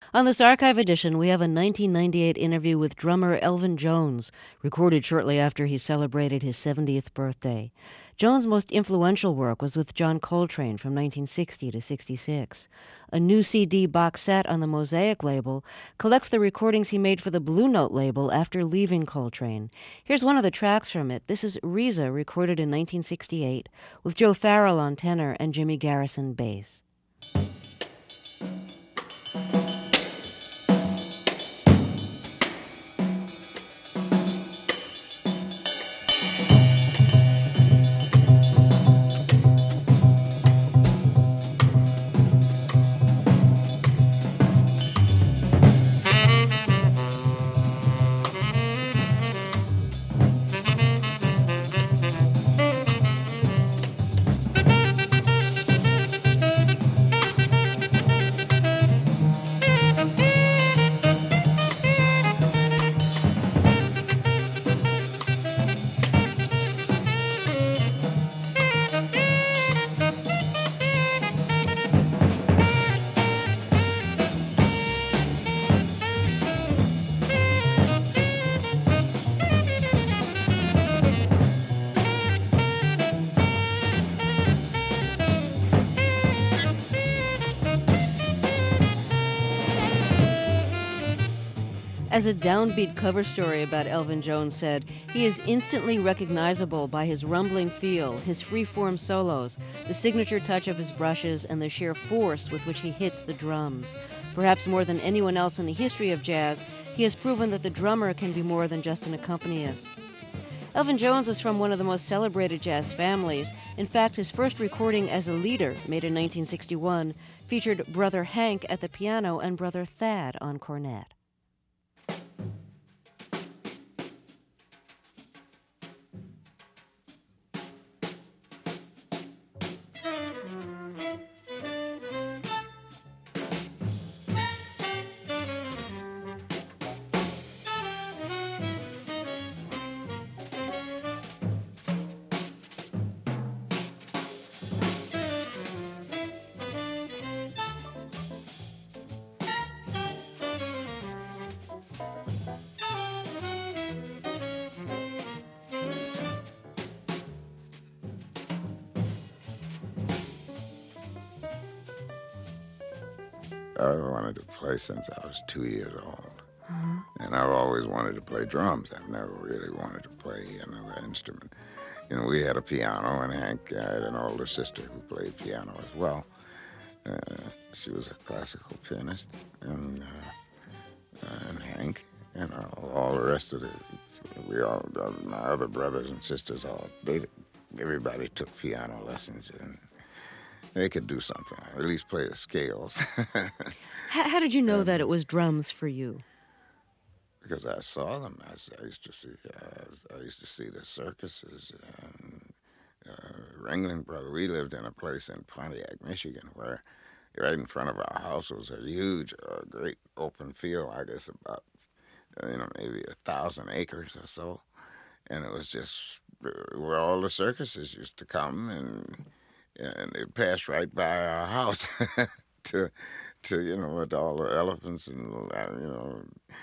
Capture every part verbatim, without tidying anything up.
On this archive edition, we have a nineteen ninety-eight interview with drummer Elvin Jones, recorded shortly after he celebrated his seventieth birthday. Jones' most influential work was with John Coltrane from nineteen sixty to sixty-six. A new C D box set on the Mosaic label collects the recordings he made for the Blue Note label after leaving Coltrane. Here's one of the tracks from it. This is Reza, recorded in nineteen sixty-eight, with Joe Farrell on tenor and Jimmy Garrison bass. As a downbeat cover story about Elvin Jones said, he is instantly recognizable by his rumbling feel, his free-form solos, the signature touch of his brushes, and the sheer force with which he hits the drums. Perhaps more than anyone else in the history of jazz, he has proven that the drummer can be more than just an accompanist. Elvin Jones is from one of the most celebrated jazz families. In fact, his first recording as a leader, made in nineteen sixty-one, featured Brother Hank at the piano and Brother Thad on cornet. I wanted to play since I was two years old. Mm-hmm. And I've always wanted to play drums. I've never really wanted to play another instrument. You know, we had a piano, and Hank had an older sister who played piano as well. Uh, she was a classical pianist, and, uh, and Hank, you know, all the rest of the, we all, my other brothers and sisters, all, they, everybody took piano lessons, and they could do something, or at least play the scales. how, how did you know and, that it was drums for you? Because I saw them. I, I used to see. Uh, I used to see the circuses. And, uh, Ringling Brothers. We lived in a place in Pontiac, Michigan, where right in front of our house was a huge, uh, great open field. I guess about, you know, maybe a thousand acres or so, and it was just where all the circuses used to come and. And it passed right by our house to, to you know, with all the elephants and, you know,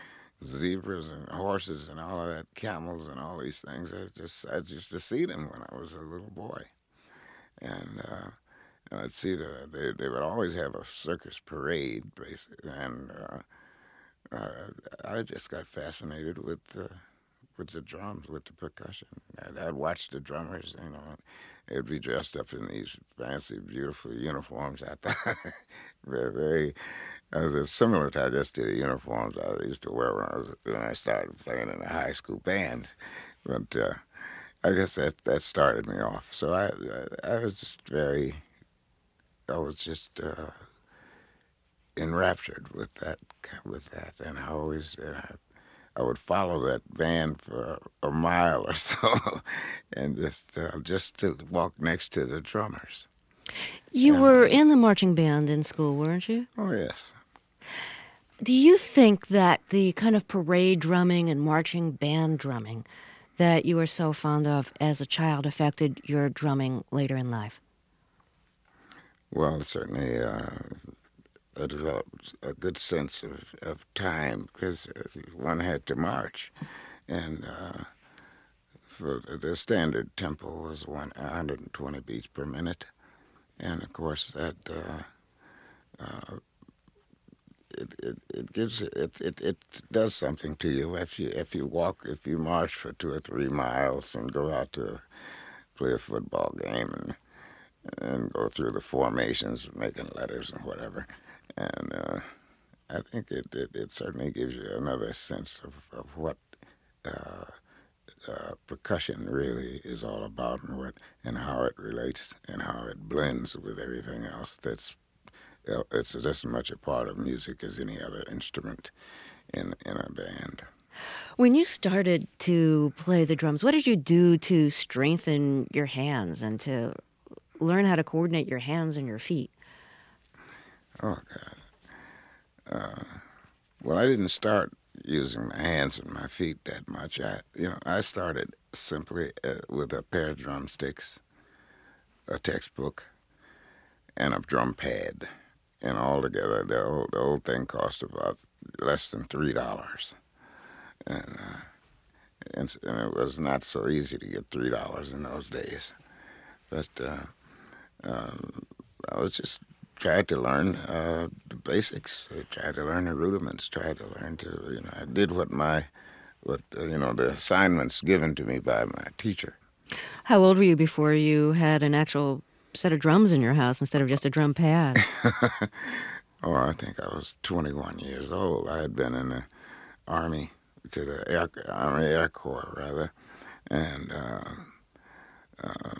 zebras and horses and all of that, camels and all these things. I just, I used to see them when I was a little boy. And, uh, and I'd see the, they, they would always have a circus parade, basically. And uh, uh, I just got fascinated with the, with the drums, with the percussion. I'd, I'd watch the drummers, you know. They'd be dressed up in these fancy, beautiful uniforms. I thought very, very. It was similar to, I guess, to the uniforms I used to wear when I was when I started playing in a high school band. But uh, I guess that that started me off. So I I, I was just very. I was just uh, enraptured with that with that, and I always. And I, I would follow that band for a mile or so, and just uh, just to walk next to the drummers. You and, were in the marching band in school, weren't you? Oh, yes. Do you think that the kind of parade drumming and marching band drumming that you were so fond of as a child affected your drumming later in life? Well, certainly, uh, I developed a good sense of, of time because one had to march, and uh, for the standard tempo was one hundred twenty beats per minute, and of course that uh, uh, it, it it gives it, it it does something to you if you if you walk if you march for two or three miles and go out to play a football game and and go through the formations, making letters and whatever. And uh, I think it, it, it certainly gives you another sense of, of what uh, uh, percussion really is all about and what and how it relates and how it blends with everything else. That's it's just as much a part of music as any other instrument in in a band. When you started to play the drums, what did you do to strengthen your hands and to learn how to coordinate your hands and your feet? Oh, God. Uh, well, I didn't start using my hands and my feet that much. I, you know, I started simply uh, with a pair of drumsticks, a textbook, and a drum pad. And altogether, the whole, the whole thing cost about less than three dollars. And, uh, and, and it was not so easy to get three dollars in those days. But uh, um, I was just trying to learn uh, the basics. I tried to learn the rudiments. Tried to learn to, you know, I did what my, what uh, you know, the assignments given to me by my teacher. How old were you before you had an actual set of drums in your house instead of just a drum pad? Oh, I think I was twenty-one years old. I had been in the Army, to the Air, Army Air Corps, rather, and uh, uh,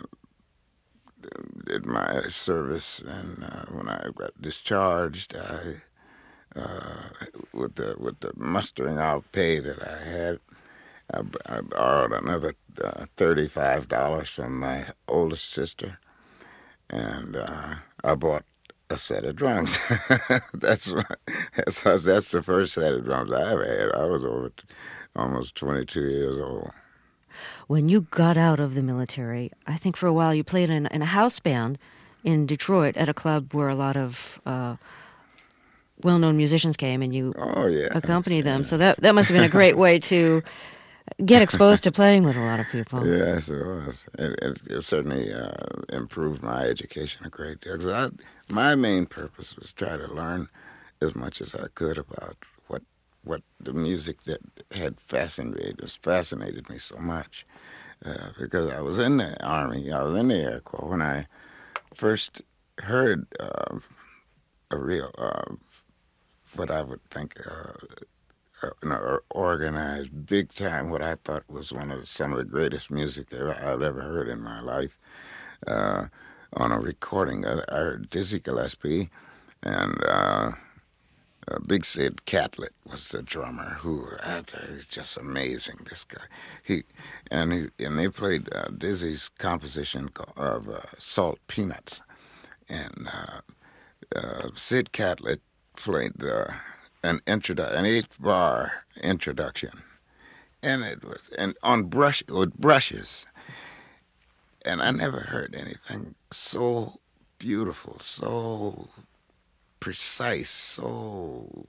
did my service. And uh, when I got discharged, I, uh, with the with the mustering out pay that I had, I, I borrowed another uh, thirty-five dollars from my oldest sister, and uh, I bought a set of drums. that's, my, that's that's the first set of drums I ever had. I was over t- almost twenty-two years old. When you got out of the military, I think for a while you played in, in a house band in Detroit at a club where a lot of uh, well-known musicians came, and you oh, yeah, accompanied yeah. them. So that that must have been a great way to get exposed to playing with a lot of people. Yes, it was. It, it, it certainly uh, improved my education a great deal. 'Cause I, my main purpose was try to learn as much as I could about what what the music that had fascinated was fascinated me so much. Uh, because I was in the Army, I was in the Air Corps when I first heard uh, a real, uh, what I would think. Uh, Uh, you know, organized big time, what I thought was one of the, some of the greatest music ever, I've ever heard in my life. Uh, on a recording, I, I heard Dizzy Gillespie, and uh, uh, Big Sid Catlett was the drummer. Who I thought he's just amazing. This guy, he and he and they played uh, Dizzy's composition of uh, Salt Peanuts, and uh, uh, Sid Catlett played the. An introdu- an eight-bar introduction, and it was and on brush with brushes, and I never heard anything so beautiful, so precise, so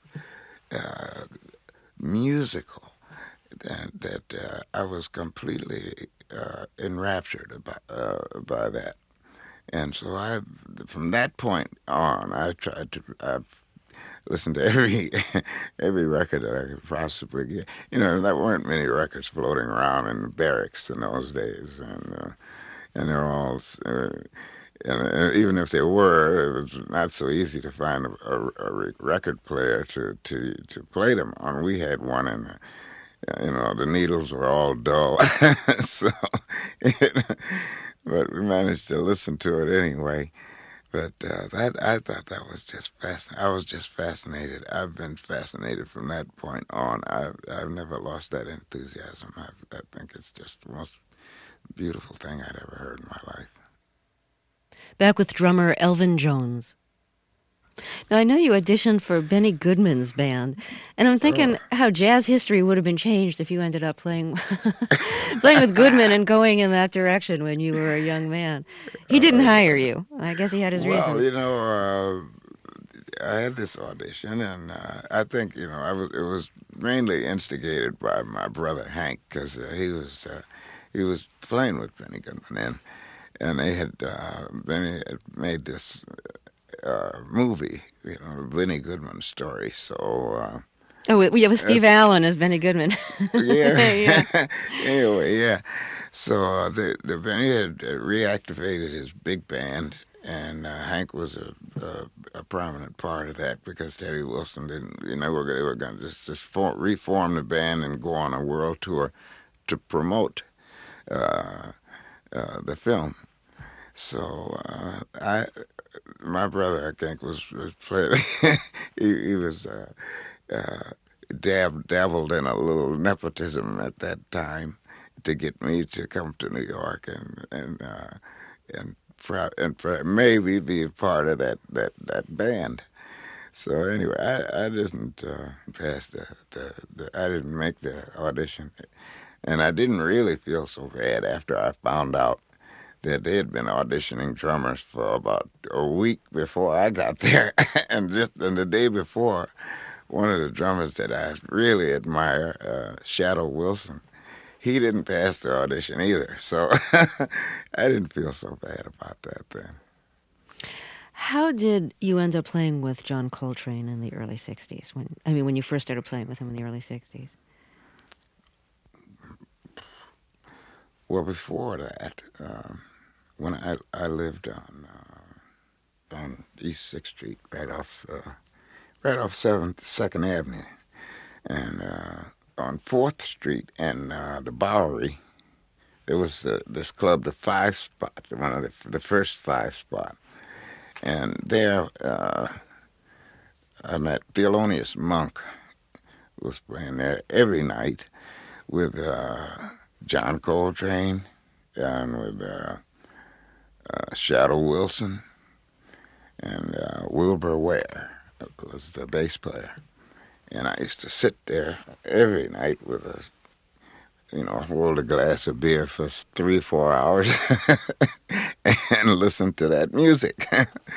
uh, musical that that uh, I was completely uh, enraptured by uh, by that, and so I, from that point on, I tried to. I've, Listen to every every record that I could possibly get. You know, there weren't many records floating around in the barracks in those days, and uh, and they're all. Uh, and, and even if there were, it was not so easy to find a, a, a record player to, to, to play them on. We had one, and uh, you know the needles were all dull, so it, but we managed to listen to it anyway. But uh, that I thought that was just fascinating. I was just fascinated. I've been fascinated from that point on. I've I've never lost that enthusiasm. I've, I think it's just the most beautiful thing I'd ever heard in my life. Back with drummer Elvin Jones. Now, I know you auditioned for Benny Goodman's band, and I'm thinking Oh. how jazz history would have been changed if you ended up playing playing with Goodman and going in that direction when you were a young man. He didn't hire you. I guess he had his well, reasons. you know, uh, I had this audition, and uh, I think you know I was it was mainly instigated by my brother Hank because uh, he was uh, he was playing with Benny Goodman, and and they had uh, Benny had made this uh, movie, you know, Benny Goodman story. So uh, Oh, yeah, with Steve Allen as Benny Goodman. yeah. Yeah. Anyway, yeah. So uh, the the Benny had uh, reactivated his big band, and uh, Hank was a, a a prominent part of that because Teddy Wilson didn't. You know, they were going to just just form, reform the band and go on a world tour to promote uh, uh, the film. So uh, I, my brother, I think, was was playing. he, he was. Uh, uh, dab, dabbled in a little nepotism at that time to get me to come to New York and and uh, and pro- and pro- maybe be a part of that, that, that band. So anyway, I I didn't uh, pass the, the, the I didn't make the audition, and I didn't really feel so bad after I found out that they had been auditioning drummers for about a week before I got there, and just and the day before. One of the drummers that I really admire, uh, Shadow Wilson, he didn't pass the audition either. So I didn't feel so bad about that then. How did you end up playing with John Coltrane in the early sixties? When I mean, when you first started playing with him in the early sixties? Well, before that, um, when I I lived on uh, on East Sixth Street, right off uh, right off Seventh Second Avenue, and uh, on Fourth Street and uh, the Bowery, there was uh, this club, the Five Spot, one of the, the first Five Spot, and there uh, I met Thelonious Monk, who was playing there every night with uh, John Coltrane and with uh, uh, Shadow Wilson and uh, Wilbur Ware was the bass player. And I used to sit there every night with a, you know, hold a glass of beer for three, four hours and listen to that music.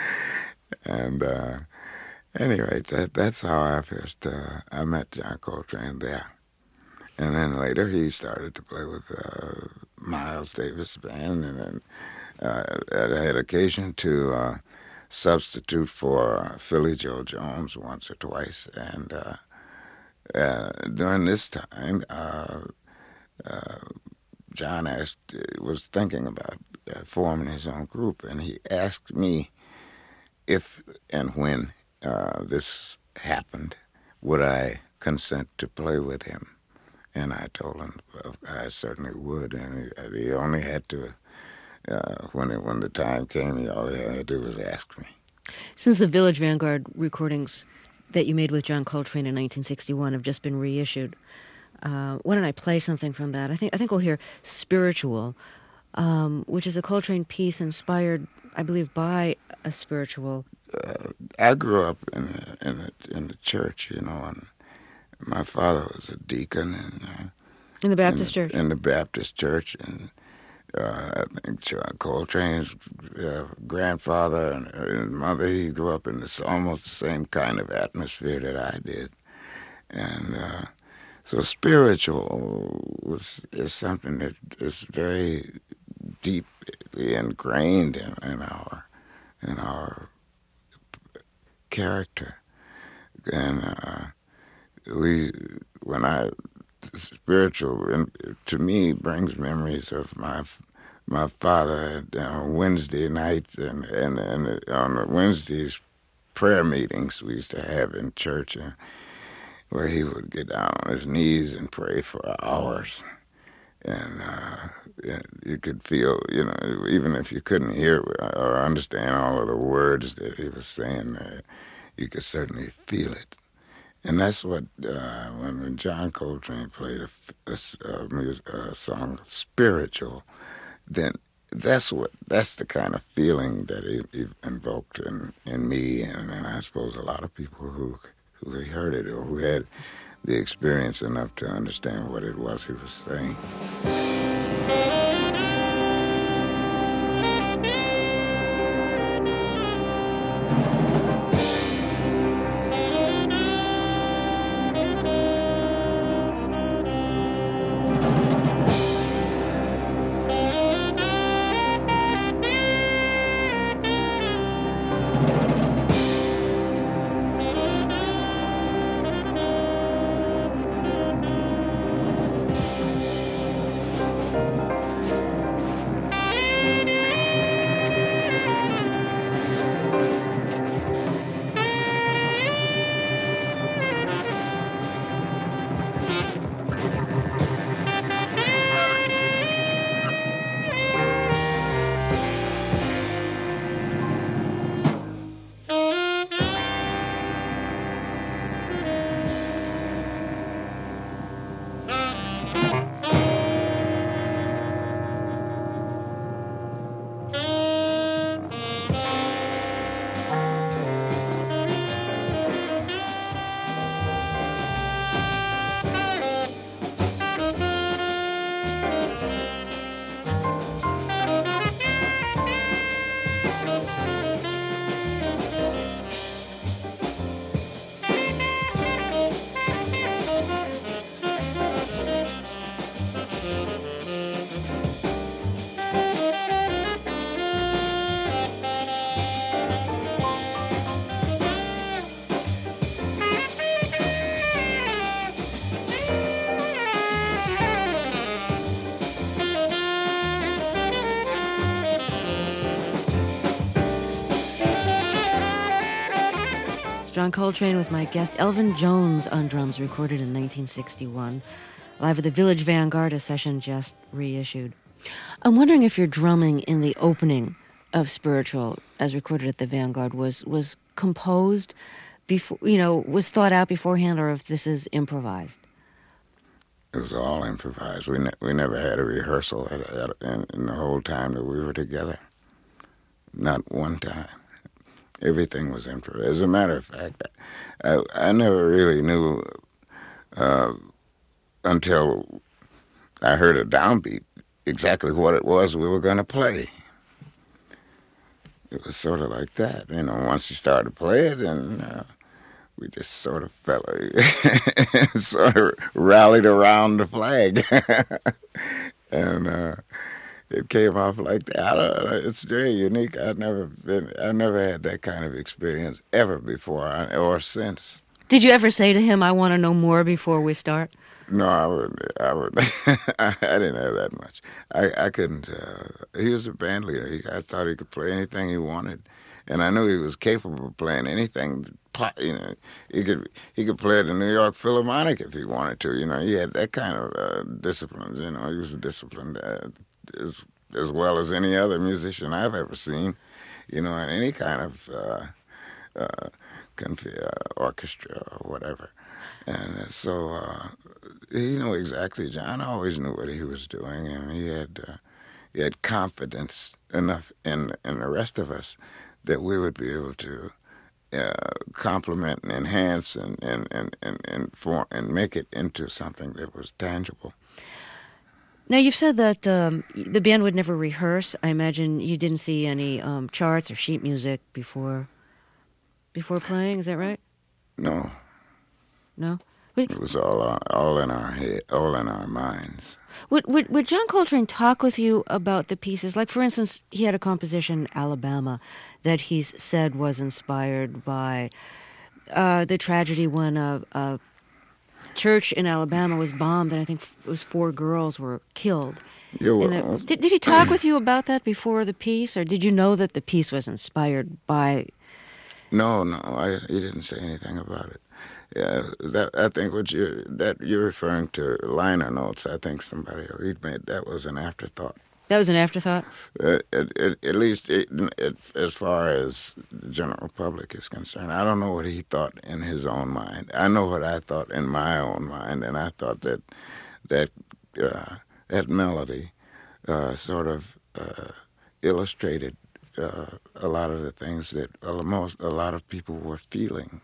and uh, anyway, that, that's how I first, uh, I met John Coltrane there. And then later he started to play with uh, Miles Davis Band, and then uh, I had occasion to uh, substitute for uh, Philly Joe Jones once or twice. And uh, uh, during this time, uh, uh, John asked, was thinking about uh, forming his own group, and he asked me if and when uh, this happened, would I consent to play with him? And I told him I certainly would, and he, he only had to, uh, when it, when the time came, he all he had to do was ask me. Since the Village Vanguard recordings that you made with John Coltrane in nineteen sixty-one have just been reissued, uh, why don't I play something from that? I think I think we'll hear "Spiritual," um, which is a Coltrane piece inspired, I believe, by a spiritual. Uh, I grew up in the, in the, in the church, you know, and my father was a deacon in, uh, in the Baptist in, church. In the Baptist church, and uh, I think John Coltrane's uh, grandfather and his mother, he grew up in this almost the same kind of atmosphere that I did, and uh, so spiritual was is something that is very deeply ingrained in, in our in our character, and. Uh, We, when I, spiritual, to me, brings memories of my my father on Wednesday nights and, and, and on the Wednesdays prayer meetings we used to have in church, and where he would get down on his knees and pray for hours. And uh, you could feel, you know, even if you couldn't hear or understand all of the words that he was saying, uh, you could certainly feel it. And that's what, uh, when John Coltrane played a, a, a, music, a song, Spiritual, then that's what, that's the kind of feeling that he, he invoked in, in me, and, and I suppose a lot of people who, who heard it or who had the experience enough to understand what it was he was saying. John Coltrane with my guest Elvin Jones on drums, recorded in nineteen sixty-one, live at the Village Vanguard, a session just reissued. I'm wondering if your drumming in the opening of Spiritual, as recorded at the Vanguard, was was composed before, you know, was thought out beforehand, or if this is improvised. It was all improvised. We ne- we never had a rehearsal at, at, in, in the whole time that we were together. Not one time. Everything was improvised. As a matter of fact, I, I never really knew uh, until I heard a downbeat exactly what it was we were going to play. It was sort of like that. You know, once he started to play it, and uh, we just sort of fell, sort of rallied around the flag. and uh, it came off like that. I don't know, it's very unique. I've never been, I've never had that kind of experience ever before or since. Did you ever say to him, "I want to know more before we start"? No, I would. I would. I didn't have that much. I, I couldn't. Uh, he was a band leader. He, I thought he could play anything he wanted, and I knew he was capable of playing anything. You know, he could he could play at the New York Philharmonic if he wanted to. You know, he had that kind of uh, discipline. You know, he was disciplined uh, as as well as any other musician I've ever seen. You know, in any kind of uh, uh, conf- uh, orchestra or whatever. And uh, so uh, he knew exactly. John always knew what he was doing, and he had uh, he had confidence enough in in the rest of us that we would be able to uh, complement and enhance and and and and and, form, and make it into something that was tangible. Now, you've said that um, the band would never rehearse. I imagine you didn't see any um, charts or sheet music before before playing. Is that right? No. No? It was all uh, all in our head, all in our minds. Would, would would John Coltrane talk with you about the pieces? Like, for instance, he had a composition, Alabama, that he's said was inspired by uh, the tragedy when a, a church in Alabama was bombed, and I think it was four girls were killed. Yeah, well, the, did, did he talk with you about that before the piece, or did you know that the piece was inspired by... No, no, I, he didn't say anything about it. Yeah, that I think what you that you're referring to liner notes. I think somebody he made that was an afterthought. That was an afterthought. Uh, it, it, at least it, it, as far as the general public is concerned, I don't know what he thought in his own mind. I know what I thought in my own mind, and I thought that that uh, that melody uh, sort of uh, illustrated uh, a lot of the things that most a lot of people were feeling.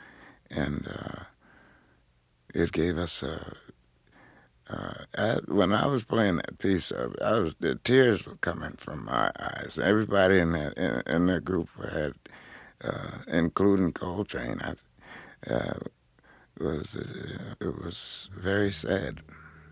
And uh, it gave us a. Uh, I, when I was playing that piece, I, I was the tears were coming from my eyes. Everybody in that in, in that group had, uh, including Coltrane, I, uh, was uh, it was very sad.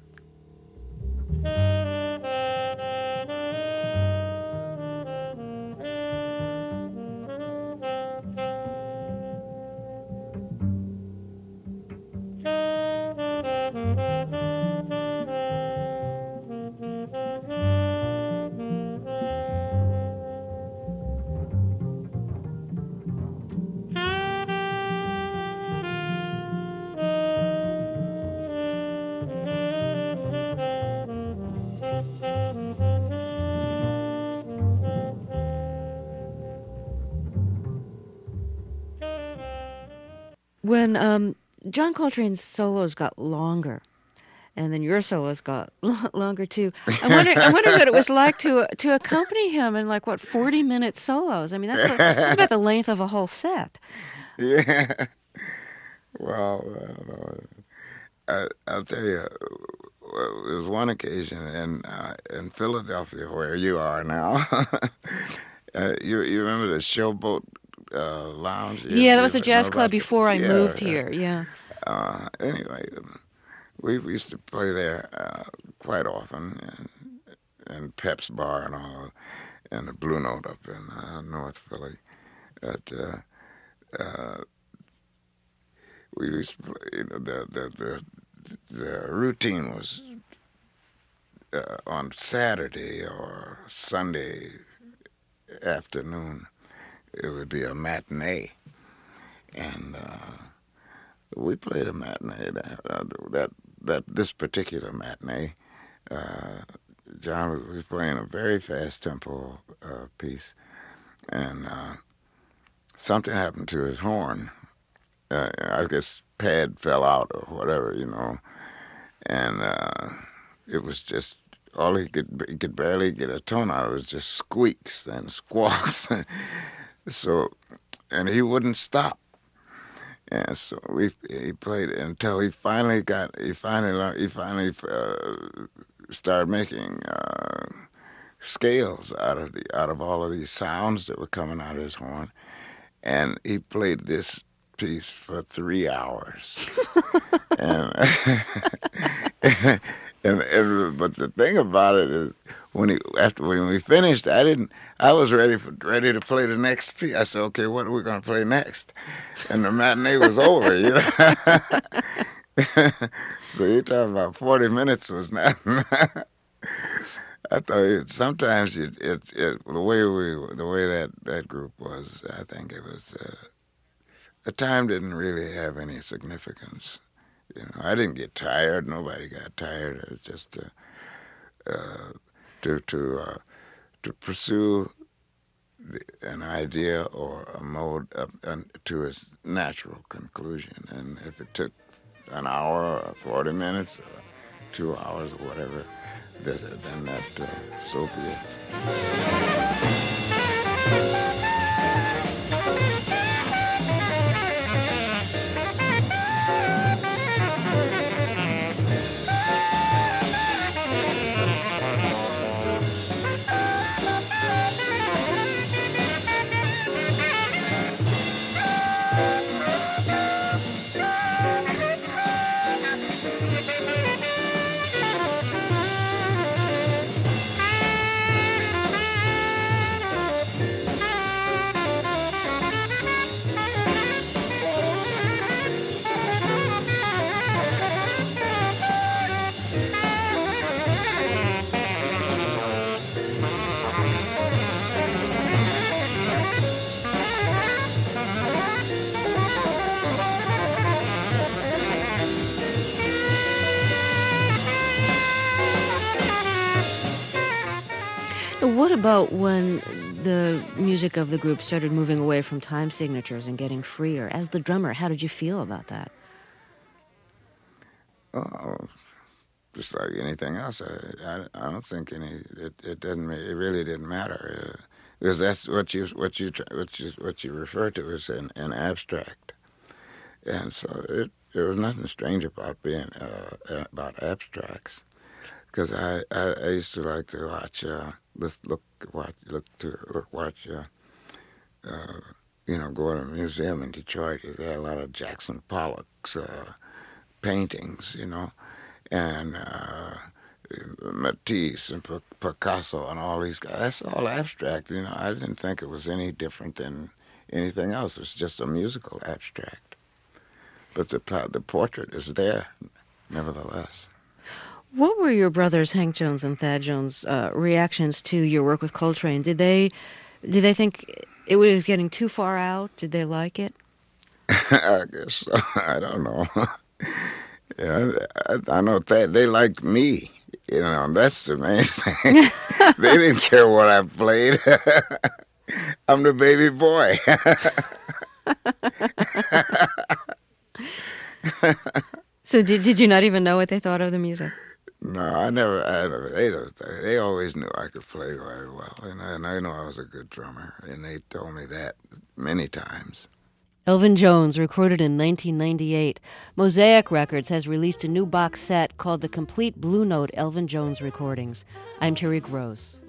When um, John Coltrane's solos got longer, and then your solos got l- longer too, I'm wondering, I'm wondering what it was like to to accompany him in like what forty minute solos. I mean, that's, a, that's about the length of a whole set. Yeah. Well, I don't know. I, I'll tell you, there was one occasion in uh, in Philadelphia where you are now. uh, you you remember the Showboat uh, Lounge? You, Yeah, that was a jazz know club about before I yeah, moved yeah. here. Yeah. Uh, anyway, we used to play there uh, quite often, and, and Pep's Bar and all, and the Blue Note up in uh, North Philly. But uh, uh, we used to play, you know, the the the, the routine was uh, on Saturday or Sunday afternoon. It would be a matinee. and uh, we played a matinee. That uh, that that this particular matinee, uh, John was, was playing a very fast tempo uh, piece, and uh, something happened to his horn. Uh, I guess pad fell out or whatever, you know, and uh, it was just all he could he could barely get a tone out. It was just squeaks and squawks, so and he wouldn't stop. And so we he played it until he finally got he finally learned, he finally uh, started making uh, scales out of the out of all of these sounds that were coming out of his horn, and he played this piece for three hours. and, and and but the thing about it is when he after when we finished, I didn't I was ready for ready to play the next piece. I said, okay, what are we going to play next? And the matinee was over, you know. So you're talking about forty minutes was not. I thought it, sometimes it, it, it the way we the way that, that group was, I think it was uh, the time didn't really have any significance. You know, I didn't get tired. Nobody got tired. It was just uh, uh, to to uh, to pursue the, an idea or a mode up, uh, to its natural conclusion. And if it took an hour or forty minutes or two hours or whatever, then that uh, so be it. What about when the music of the group started moving away from time signatures and getting freer? As the drummer, how did you feel about that? Oh, just like anything else. I, I, I don't think any. It, it doesn't. It really didn't matter uh, because that's what you what you what you what you refer to as an, an abstract, and so it there was nothing strange about being uh, about abstracts. Because I, I, I used to like to watch, uh, look, look, watch, look to look, watch, uh, uh, you know, go to a museum in Detroit. They had a lot of Jackson Pollock's uh, paintings, you know, and uh, Matisse and Picasso and all these guys. That's all abstract, you know. I didn't think it was any different than anything else. It's just a musical abstract. But the the portrait is there, nevertheless. What were your brothers, Hank Jones and Thad Jones, uh, reactions to your work with Coltrane? Did they, did they think it was getting too far out? Did they like it? I guess so. I don't know. Yeah, I, I know that they liked me. You know, that's the main thing. They didn't care what I played. I'm the baby boy. So did did you not even know what they thought of the music? No, I never. I never. They don't. They always knew I could play very well, and I, and I know I was a good drummer, and they told me that many times. Elvin Jones, recorded in nineteen ninety-eight. Mosaic Records has released a new box set called The Complete Blue Note Elvin Jones Recordings. I'm Terry Gross.